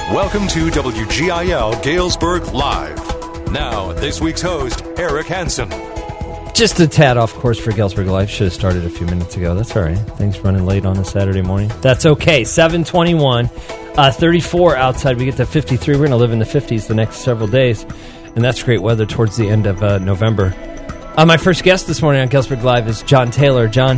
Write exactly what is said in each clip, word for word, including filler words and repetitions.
Welcome to W G I L Galesburg Live. Now, this week's host, Eric Hansen. Just a tad off course for Galesburg Live. Should have started a few minutes ago. That's all right. Things running late on a Saturday morning. That's okay. seven twenty-one, uh, thirty-four outside. We get to fifty-three. We're going to live in the fifties the next several days. And that's great weather towards the end of uh, November. Uh, my first guest this morning on Galesburg Live is John Taylor. John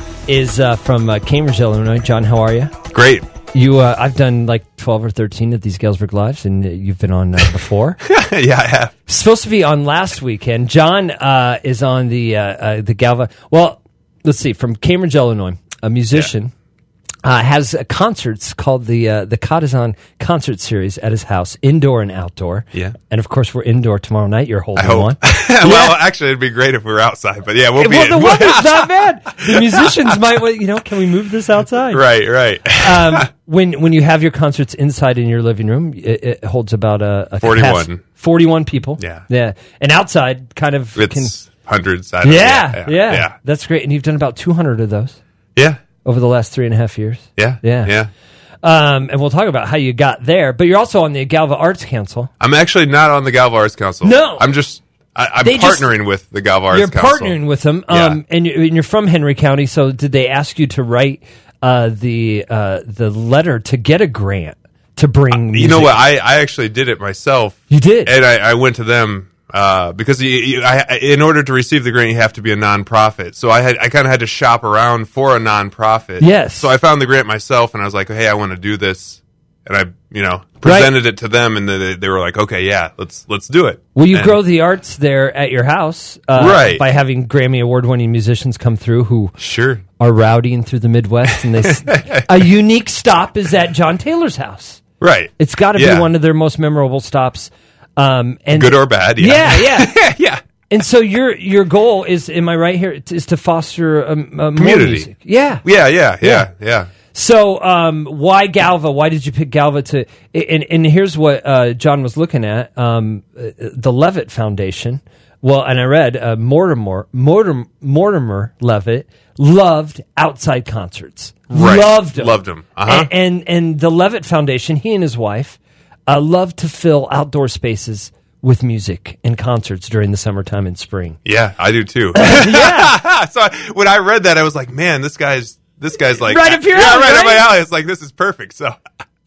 is uh, from uh, Cambridge, Illinois. John, how are you? Great. You, uh, I've done like twelve or thirteen of these Galesburg Lives, and you've been on uh, before. Yeah, I have. Supposed to be on last weekend. John uh, is on the uh, uh, the Galva. Well, let's see, from Cambridge, Illinois, a musician. Yeah. Uh, has uh, concerts called the uh, the Katazan Concert Series at his house, indoor and outdoor. Yeah. And, of course, we're indoor tomorrow night. You're holding I hope. one. Well, Yeah. actually, it'd be great if we were outside. But, yeah, we'll be Well, in. the weather's not bad. The musicians might, you know, can we move this outside? Right, right. Um, when when you have your concerts inside in your living room, it, it holds about a, a forty-one. capacity- forty-one people. Yeah. Yeah. And outside kind of It's can... hundreds. I don't Yeah, know. yeah, yeah, yeah. That's great. And you've done about two hundred of those Yeah, over the last three and a half years. yeah, Yeah. yeah. Um, and we'll talk about how you got there. But you're also on the Galva Arts Council. I'm actually not on the Galva Arts Council. No. I'm just, I, I'm They just- partnering with the Galva Arts You're Council. partnering with them. Yeah. Um, and, you, and you're from Henry County. So did they ask you to write uh, the uh, the letter to get a grant to bring music? You know what? I, I actually did it myself. You did? And I, I went to them uh, because you, you, I, in order to receive the grant, you have to be a nonprofit. So I had I kind of had to shop around for a nonprofit. Yes. So I found the grant myself, and I was like, hey, I want to do this. And I, you know, presented it to them, and they, they were like, okay, yeah, let's let's do it. Well, you And- grow the arts there at your house, uh, Right. by having Grammy Award-winning musicians come through who Sure. are rowdying through the Midwest, and they s- a unique stop is at John Taylor's house. Right. It's got to Yeah. be one of their most memorable stops. Um, and Good or bad, yeah, yeah. yeah. Yeah. And so your your goal is, am I right here, is to foster a, a more Community. music. Yeah. Yeah, yeah, yeah, yeah. So, um, why Galva? Why did you pick Galva to? And, and here's what uh, John was looking at: um, uh, the Levitt Foundation. Well, and I read uh, Mortimer, Mortimer Mortimer Levitt loved outside concerts. Right. Loved them. Loved 'em. Uh-huh. And, and and the Levitt Foundation, he and his wife, uh, love to fill outdoor spaces with music and concerts during the summertime and spring. Yeah, I do too. Yeah. So I, when I read that, I was like, man, this guy's this guy's like Right up your yeah, alley, right, up right? my alley. It's like this is perfect. So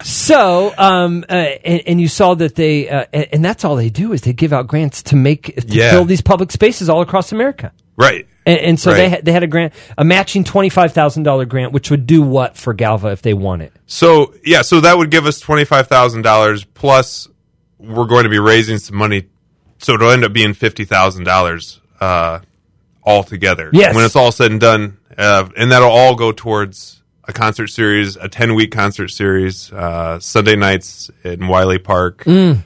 So, um, uh, and, and you saw that they, uh, and, and that's all they do is they give out grants to make to Yeah. fill these public spaces all across America. right. And, and so they Right. had, they had a grant, a matching twenty five thousand dollar grant, which would do what for Galva if they won it? So yeah, so that would give us twenty five thousand dollars plus we're going to be raising some money, so it'll end up being fifty thousand dollars uh, altogether. Yes. When it's all said and done, uh, and that'll all go towards a concert series, a ten week concert series, uh, Sunday nights in Wiley Park,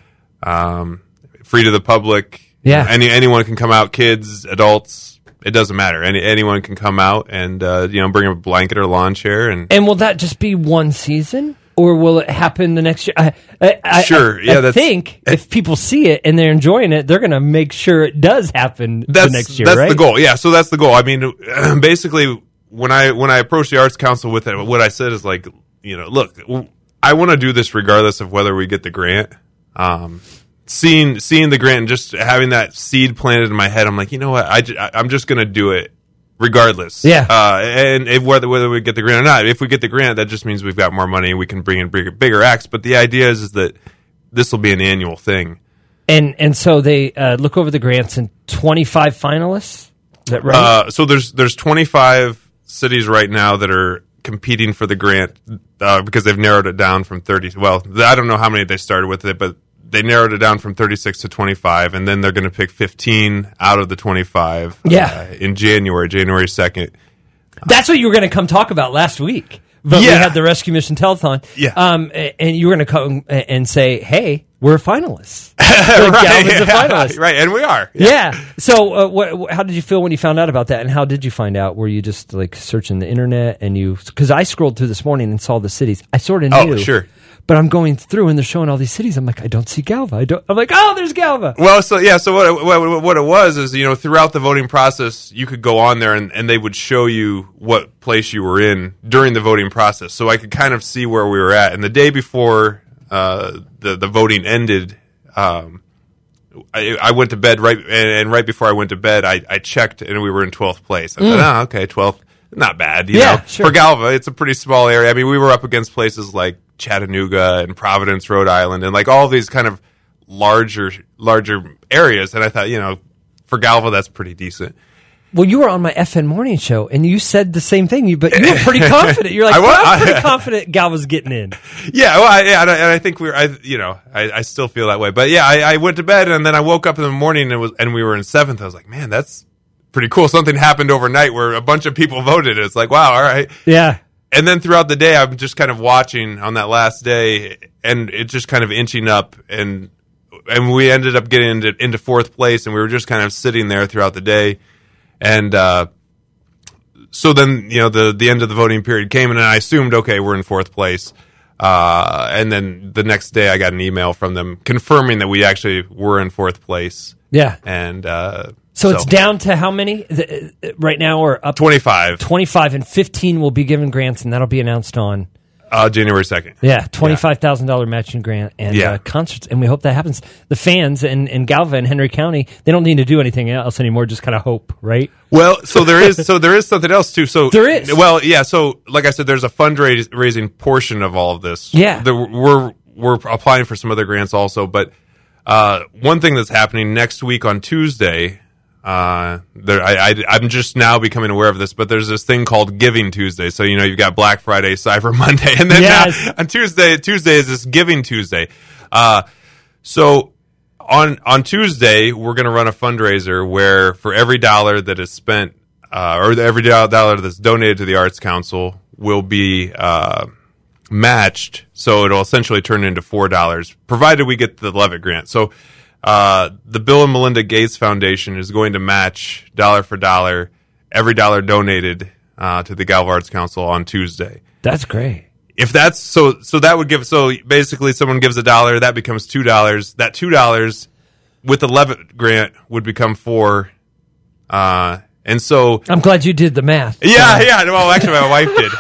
um, free to the public. Yeah. Any anyone can come out, kids, adults. It doesn't matter. Any anyone can come out and uh, you know bring a blanket or lawn chair and. And will that just be one season? Or will it happen the next year? I, I, I, Sure, I, yeah, I that's- think if people see it and they're enjoying it, they're going to make sure it does happen That's the next year, that's right? the goal. Yeah, so that's the goal. I mean, basically, when I when I approached the Arts Council with it, what I said is like, you know, look, I want to do this regardless of whether we get the grant. Um, seeing seeing the grant and just having that seed planted in my head, I'm like, you know what, I ju- I'm just going to do it regardless. Yeah. Uh, and if, whether whether we get the grant or not, if we get the grant, that just means we've got more money and we can bring in bigger, bigger acts. But the idea is, is that this will be an annual thing. And and so they uh, look over the grants and twenty-five finalists. Is that right? Uh, so there's there's twenty-five cities right now that are competing for the grant uh, because they've narrowed it down from thirty. Well, I don't know how many they started with it, but they narrowed it down from thirty-six to twenty-five, and then they're going to pick fifteen out of the twenty-five. Yeah. Uh, in January, January second. That's what you were going to come talk about last week. But we Yeah. had the Rescue Mission Telethon. Yeah. Um, a- and you were going to come a- and say, hey, we're finalists. right, Galva's a yeah, finalist. right, and we are. Yeah. So, uh, what, what, how did you feel when you found out about that? And how did you find out? Were you just like searching the internet and you? Because I scrolled through this morning and saw the cities. I sort of Oh, knew. sure. But I'm going through and they're showing all these cities. I'm like, I don't see Galva. I don't. I'm like, oh, there's Galva. Well, so yeah, so what it, what, what it was is, you know, throughout the voting process, you could go on there and, and they would show you what place you were in during the voting process. So I could kind of see where we were at. And the day before uh, the the voting ended, um, I, I went to bed right, and, and right before I went to bed, I, I checked, and we were in twelfth place. I mm. thought, oh, okay, twelfth, not bad. You yeah, know, sure. For Galva, it's a pretty small area. I mean, we were up against places like Chattanooga and Providence, Rhode Island, and like all these kind of larger larger areas. And I thought, you know, for Galva, that's pretty decent. Well, you were on my F N morning show, and you said the same thing. You, but you were pretty confident. You're like, I was, well, I'm pretty I, confident Galva's getting in. Yeah, well, I, yeah, and I, and I think we were. I, you know, I, I still feel that way. But yeah, I, I went to bed, and then I woke up in the morning, and it was, and we were in seventh. I was like, man, that's pretty cool. Something happened overnight where a bunch of people voted. It's like, wow, all right, yeah. And then throughout the day, I'm just kind of watching on that last day, and it just kind of inching up, and and we ended up getting into, into fourth place, and we were just kind of sitting there throughout the day, and. uh So then, you know, the, the end of the voting period came, and I assumed, okay, we're in fourth place. Uh, and then the next day, I got an email from them confirming that we actually were in fourth place. Yeah. And uh, so, so it's down to how many right now, or up? twenty-five. twenty-five, and fifteen will be given grants, and that'll be announced on Uh, January second. Yeah, twenty-five thousand dollars matching grant and yeah. uh, concerts, and we hope that happens. The fans in, in Galva and Henry County, they don't need to do anything else anymore, just kind of hope, right? Well, so there is so there is something else, too. So There is. Well, yeah, so like I said, there's a fundraising portion of all of this. Yeah. The, we're, we're applying for some other grants also, but uh, one thing that's happening next week on Tuesday... Uh, there, I, I, I'm just now becoming aware of this, but there's this thing called Giving Tuesday. So, you know, you've got Black Friday, Cyber Monday, and then yes. now, on Tuesday, Tuesday is this Giving Tuesday. Uh, so on, on Tuesday, we're going to run a fundraiser where for every dollar that is spent, uh, or every dollar that's donated to the Arts Council will be, uh, matched. So it'll essentially turn into four dollars, provided we get the Levitt grant. So, Uh, the Bill and Melinda Gates Foundation is going to match dollar for dollar every dollar donated uh, to the Galva Arts Council on Tuesday. That's great. If that's so, so that would give so basically someone gives a dollar, that becomes two dollars. That two dollars with the Levitt grant would become four. Uh, and so I'm glad you did the math. Yeah, uh, yeah. Well, actually, my wife did.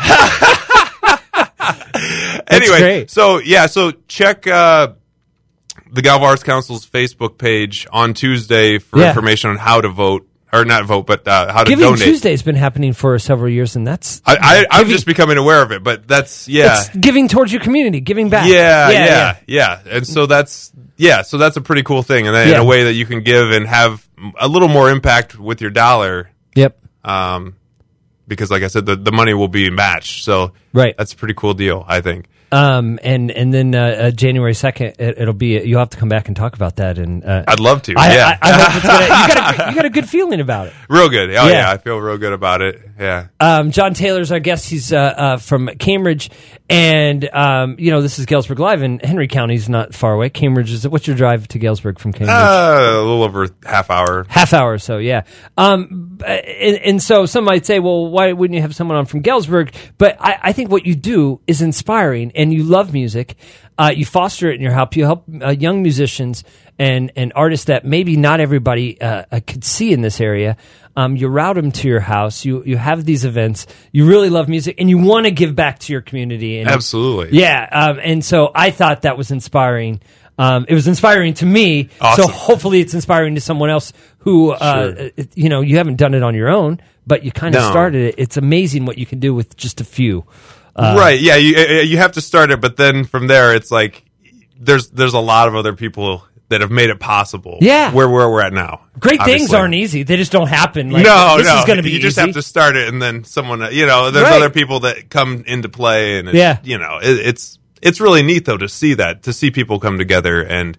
Anyway, great. so yeah, so check. Uh, the Galva Arts Council's Facebook page on Tuesday for yeah. information on how to vote, or not vote, but uh, how to Giving donate. Giving Tuesday has been happening for several years, and that's... I, I, I'm giving, just becoming aware of it, but that's, yeah. It's giving towards your community, giving back. Yeah, yeah, yeah. yeah. yeah. And so that's, yeah, so that's a pretty cool thing, and then yeah. in a way that you can give and have a little more impact with your dollar. Yep. Um, because, like I said, the, the money will be matched, so right. that's a pretty cool deal, I think. Um, and and then uh, uh, January second, it, it'll be. You'll have to come back and talk about that. And uh, I'd love to. I, yeah, I, I hope it's gonna, you got a you got a good feeling about it. Real good. Oh yeah, yeah I feel real good about it. Yeah. Um, John Taylor's our guest. He's uh, uh, from Cambridge, and um, you know this is Galesburg Live, and Henry County's not far away. Cambridge is. What's your drive to Galesburg from Cambridge? Uh, a little over half hour. Half hour or so. Yeah. Um, and, and so some might say, well, why wouldn't you have someone on from Galesburg? But I, I think what you do is inspiring, and you love music. Uh, you foster it in your help. You help uh, young musicians and, and artists that maybe not everybody uh, uh, could see in this area. Um, you route them to your house. You you have these events. You really love music, and you want to give back to your community. And, Absolutely. Yeah. Um, and so I thought that was inspiring. Um, it was inspiring to me. Awesome. So hopefully it's inspiring to someone else who, uh, sure. it, you know, you haven't done it on your own, but you kind of No. started it. It's amazing what you can do with just a few. Uh, right, yeah, you you have to start it, but then from there, it's like there's there's a lot of other people that have made it possible. Yeah, where where we're at now. Great obviously. things aren't easy; they just don't happen. Like, no, this no, is going to be you easy. just have to start it, and then someone, you know, there's Right. other people that come into play, and it's, Yeah. you know, it, it's it's really neat though to see that to see people come together and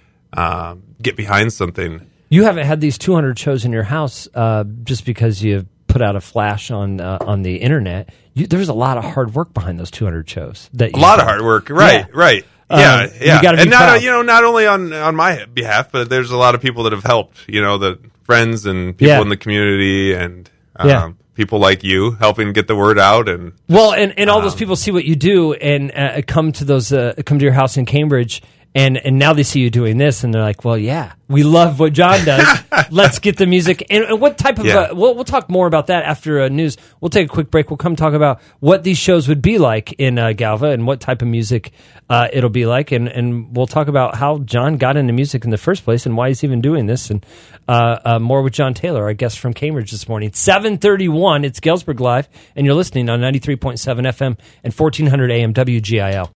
um, get behind something. You haven't had these two hundred shows in your house uh, just because you put out a flash on uh, on the internet. You, there was a lot of hard work behind those two hundred shows. That A you lot did. of hard work, right? Yeah. Right. Um, Yeah, you yeah, gotta be and not proud. you know not only on on my behalf, but there's a lot of people that have helped. You know, the friends and people Yeah. in the community, and um, Yeah. people like you helping get the word out. And Well, and, and all those Um, people see what you do and uh, come to those uh, come to your house in Cambridge And and now they see you doing this, and they're like, well, yeah, we love what John does. Let's get the music. And, and what type of, Yeah. uh, we'll, we'll talk more about that after uh, news. We'll take a quick break. We'll come talk about what these shows would be like in uh, Galva and what type of music uh, it'll be like. And, and we'll talk about how John got into music in the first place and why he's even doing this. And uh, uh, more with John Taylor, our guest from Cambridge this morning. seven thirty-one, it's Galesburg Live, and you're listening on ninety-three point seven F M and fourteen hundred A M W G I L.